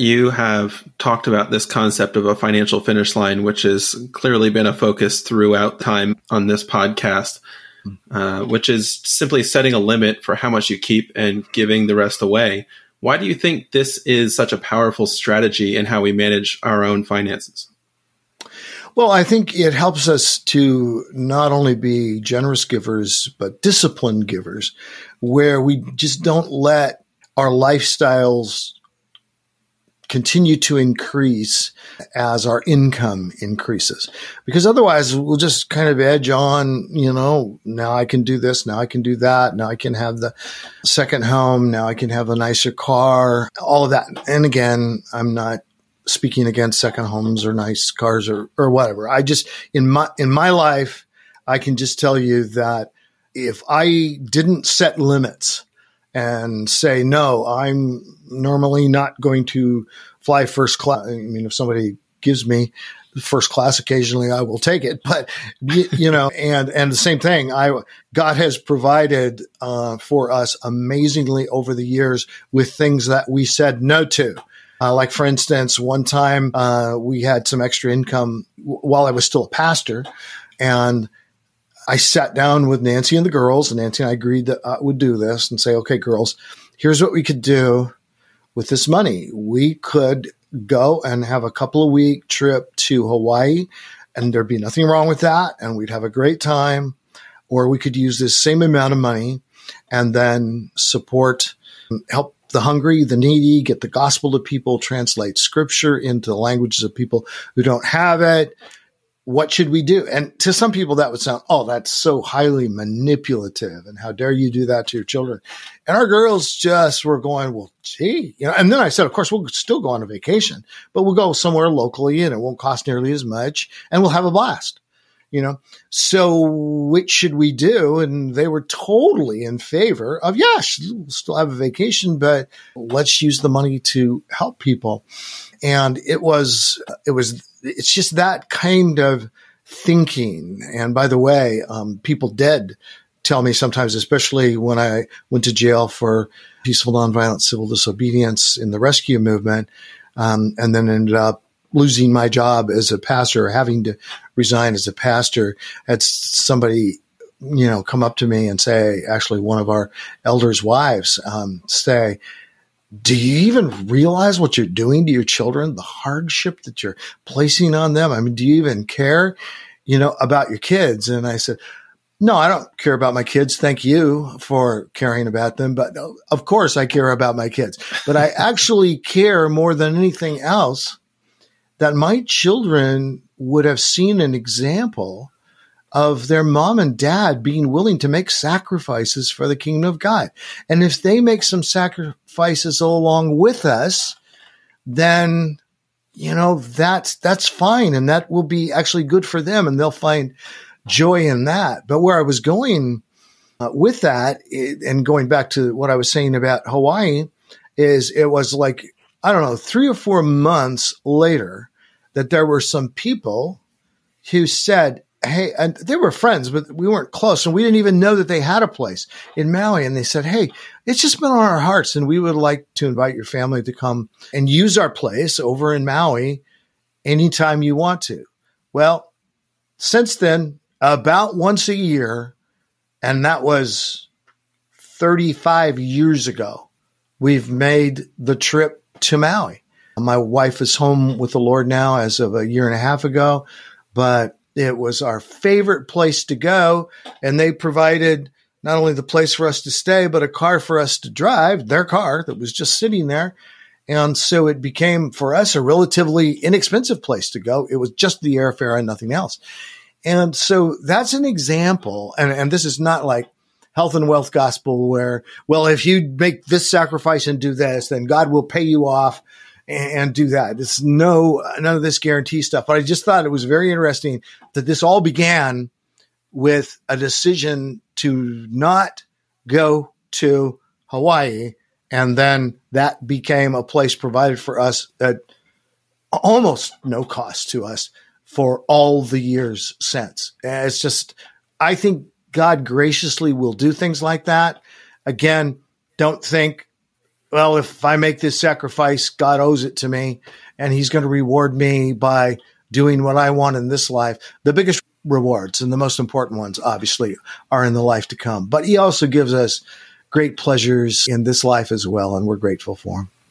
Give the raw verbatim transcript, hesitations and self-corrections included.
you have talked about this concept of a financial finish line, which has clearly been a focus throughout time on this podcast, uh, which is simply setting a limit for how much you keep and giving the rest away. Why do you think this is such a powerful strategy in how we manage our own finances? Well, I think it helps us to not only be generous givers, but disciplined givers, where we just don't let our lifestyles continue to increase as our income increases. Because otherwise we'll just kind of edge on, you know, now I can do this, now I can do that, now I can have the second home, now I can have a nicer car, all of that. And again, I'm not speaking against second homes or nice cars or, or whatever. I just, in my, in my life, I can just tell you that if I didn't set limits and say, no, I'm normally not going to fly first class. I mean, if somebody gives me first class, occasionally I will take it, but you, you know, and, and the same thing, I, God has provided, uh, for us amazingly over the years with things that we said no to. Uh, like, for instance, one time uh, we had some extra income w- while I was still a pastor, and I sat down with Nancy and the girls, and Nancy and I agreed that I would do this and say, okay, girls, here's what we could do with this money. We could go and have a couple of week trip to Hawaii, and there'd be nothing wrong with that, and we'd have a great time. Or we could use this same amount of money and then support, help the hungry, the needy, get the gospel to people, translate scripture into the languages of people who don't have it. What should we do? And to some people that would sound, oh, that's so highly manipulative. And how dare you do that to your children? And our girls just were going, well, gee, you know, and then I said, of course, we'll still go on a vacation, but we'll go somewhere locally and it won't cost nearly as much and we'll have a blast. You know, so which should we do? And they were totally in favor of, yes, we'll still have a vacation, but let's use the money to help people. And it was, it was, it's just that kind of thinking. And by the way, um, people did tell me sometimes, especially when I went to jail for peaceful, nonviolent civil disobedience in the rescue movement, um, and then ended up losing my job as a pastor, or having to resign as a pastor, had somebody, you know, come up to me and say, actually one of our elders' wives, um, say, do you even realize what you're doing to your children? The hardship that you're placing on them? I mean, do you even care, you know, about your kids? And I said, no, I don't care about my kids. Thank you for caring about them. But of course I care about my kids, but I actually care more than anything else that my children would have seen an example of their mom and dad being willing to make sacrifices for the kingdom of God. And if they make some sacrifices along with us, then, you know, that's, that's fine. And that will be actually good for them. And they'll find joy in that. But where I was going uh, with that, it, and going back to what I was saying about Hawaii, is it was like, I don't know, three or four months later, that there were some people who said, hey, and they were friends, but we weren't close. And we didn't even know that they had a place in Maui. And they said, hey, it's just been on our hearts. And we would like to invite your family to come and use our place over in Maui anytime you want to. Well, since then, about once a year, and that was thirty-five years ago, we've made the trip to Maui. My wife is home with the Lord now as of a year and a half ago, but it was our favorite place to go. And they provided not only the place for us to stay, but a car for us to drive, their car that was just sitting there. And so it became for us a relatively inexpensive place to go. It was just the airfare and nothing else. And so that's an example. And, and this is not like health and wealth gospel where, well, if you make this sacrifice and do this, then God will pay you off and do that. It's no, none of this guarantee stuff. But I just thought it was very interesting that this all began with a decision to not go to Hawaii. And then that became a place provided for us at almost no cost to us for all the years since. It's just, I think God graciously will do things like that. Again, don't think well, if I make this sacrifice, God owes it to me, and he's going to reward me by doing what I want in this life. The biggest rewards and the most important ones, obviously, are in the life to come. But he also gives us great pleasures in this life as well, and we're grateful for him.